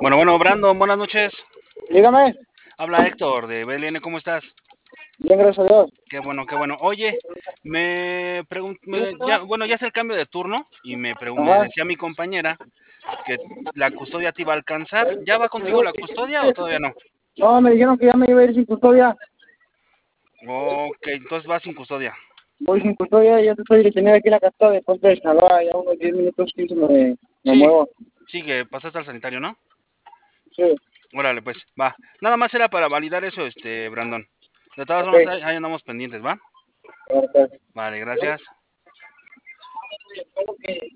Bueno, Brandon, buenas noches. Dígame. Habla Héctor de BLN, ¿cómo estás? Bien, gracias a Dios. Qué bueno, qué bueno. Oye, ya es el cambio de turno y me Ajá. decía mi compañera que la custodia te iba a alcanzar. ¿Ya va contigo la custodia o todavía no? No, me dijeron que ya me iba a ir sin custodia. Ok, entonces vas sin custodia. Voy sin custodia, ya te estoy detenido aquí en la casa de Ponte de Sinaloa, ya unos 10 minutos, 15 me Sí, muevo. sí, que pasaste al sanitario, ¿no? Sí, Órale, pues, va. Nada más era para validar eso, Brandon. De todas ok. formas, ahí andamos pendientes, ¿va? Ahora, pues. Vale, gracias.